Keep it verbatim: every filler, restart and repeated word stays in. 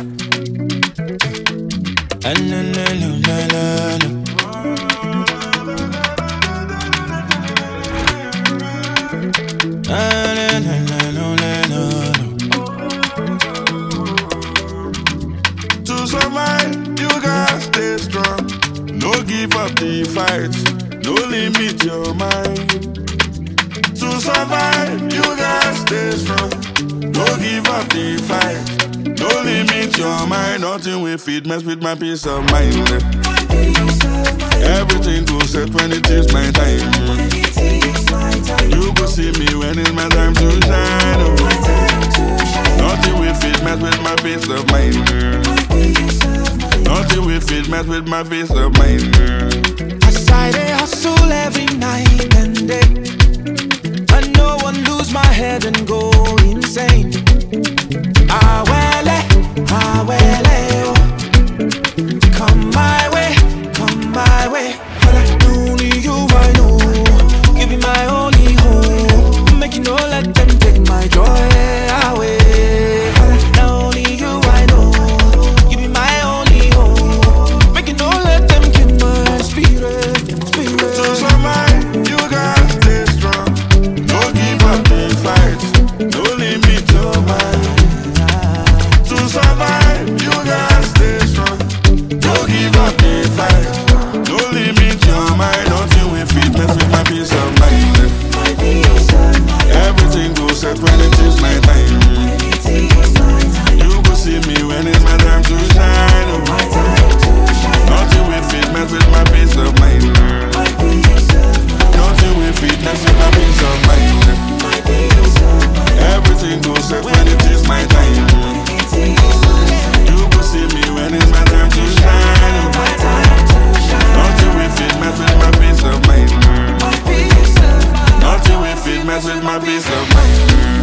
Ah, na, na, na, na, na, na. Ah, na, na, na, na, na, na. To survive, you gotta stay strong. No give up the fight, no limit your mind. To survive, you gotta stay strong. No give up the fight, no limit your mind. Nothing will fit mess with my peace of mind. Everything goes set when it is my time. You go see me when it's my time to shine. Oh. Nothing will fit mess with my peace of mind. Nothing will fit mess with my peace of mind. As I dey hustle every night and day, I no one lose my head and go insane. Ah well, eh, ah well, eh, oh. Come my way, come my way. But I only you I know. Give me my only hope. Make you no let them take my joy away. But I only you I know. Give me my only hope. Make you no let them kill my spirit, spirit. To survive, you gotta stay strong. No give up the fight, no limit your mind. To survive, you gotta stay strong. No give up the fight, no limit your mind. Nothing will fit mess with my peace of mind. Everything goes set when it is my time. You go see me when it's my time to shine. Oh. Nothing will fit mess with my peace of mind. Nothing will fit mess with my peace of mind. Everything goes set when it is my time. You go see me when it's my time to shine. Oh. Nothing will fit mess with my peace of mind. Nothing will fit mess with my peace of mind.